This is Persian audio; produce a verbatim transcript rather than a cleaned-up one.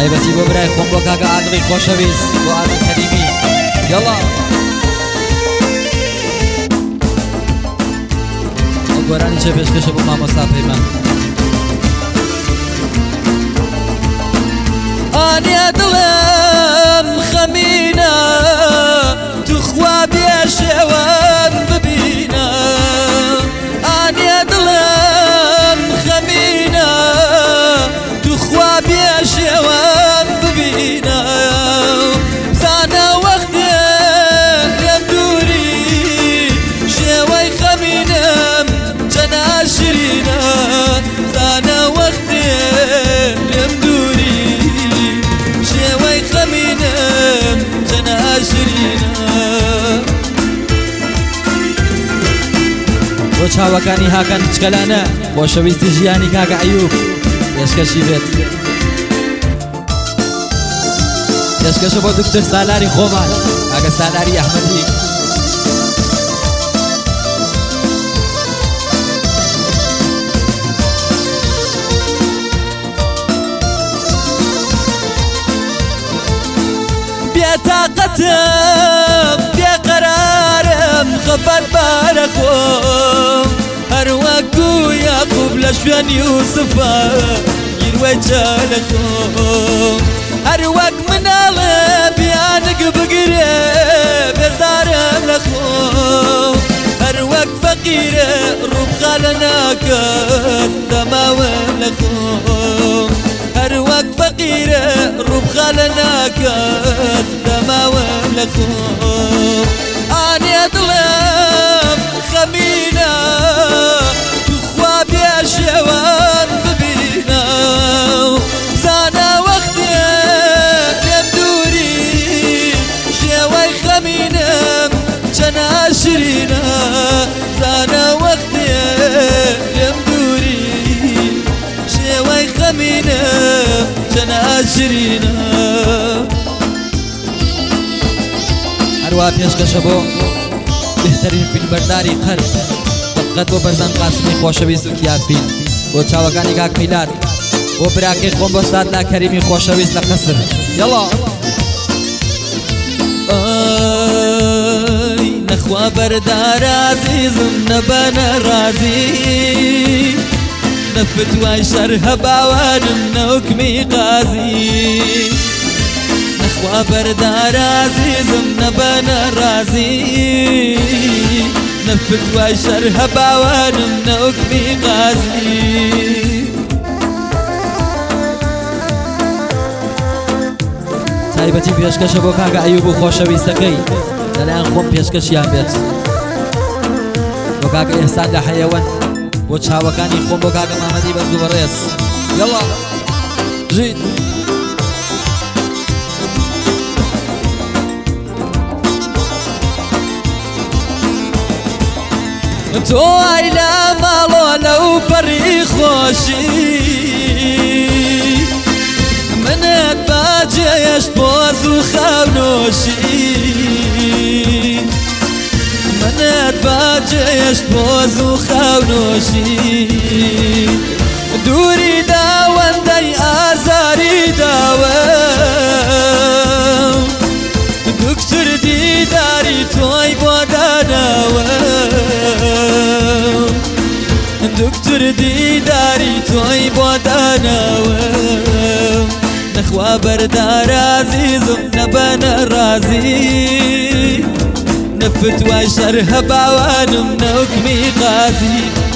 تایبەتی بۆ برای خۆم بۆ کاکە ئادڵی خۆشەویست بۆ ئادڵ کەریمی یەڵا ئەو گۆرانی چێ پێشکەشە بۆ مامۆستا پەیمان ئانیا دڵم خەمینە توخوا بێشێوەم ببینە ئانیا دڵم خەمینە توخوا بێشێوەم ببینە بزانە وەختێ لێم دووری شێوەی خەمینم چەنە شیرینە بزانە وەختێ لێم دووری شێوەی خەمینم چەنە شیرینە بۆ چاوەکانی هاکەن بچکەلانە خۆشەویستی ژیانی کاکە ئەیوب پێشکەشی بێت پێشکەشە بۆ دکتۆر سالاری خۆمان کاکە سالاری ئەحمەدی بێتاقەتم بێقەرارم خەفەت بارە خۆم هەر وەکو یاقوب لە شوێن یوسفە گیروەی جالە خۆم هەر وەک مناڵێ بیانگ بگرێ بێزارم لە خۆم هەر وەک فەقیرە ڕووبخا لە ناکەت دەماوم لە خۆم هەر وەک فەقیرە ڕووبخا لە ناکەت دەماوم لە خۆم ئانێ دڵم خەمینە توخوا بێشێوان ببینە بزانە وەختێ لێم دووری شێوەی خەمینم چەنە شیرینە بزانە وەختێ لێم دووری شێوەی خەمینم چەنە شیرینە هەروە پێشکەشە بۆ بهترین فیلمبەرداری قەرب دقت بۆ بەرزان قاسمی خۆشەویست و کیافین بۆ چاوەکانی کاک میلاد بۆ براکەی خۆم بۆ سادنا کەریمی خۆشەویست لە قەسر یەڵا ئەی نەخوا بەردار عەزیزم نەبەنە ڕازی نەفتوای شەر هەباوانم نەوکمی قازی نەخوا بەردار عەزیزم نەبەنە ڕازی نەفتوای شەر هەباوانم نەوکمی قازی تایبەتی پێشکەشە بۆ کاکە ئەیوب و خۆشەویستەکەی لەلایەن خۆم پێشکەشیان بێت بۆ کاکە ئێستا لە حەیەوەن بۆ چاوەکانی خۆم بۆ کاکە مامەدی بەزوو بەڕێز یەڵا ژید تۆ ئای لە ماڵۆ لەو پەڕی خۆشی منت باجێشت بۆز و خاونۆشی منت باجێشت بۆز و خاونۆشی دووری داوەندەی ئازاری داوە دکتر دیداری تۆی بۆ داناوە دکتر دیداری تۆی بۆ داناوە نەخوا بەردار عەزیزم نەبەنە ڕازی نەفتوای شەر هەباوانم نەوکمی قازی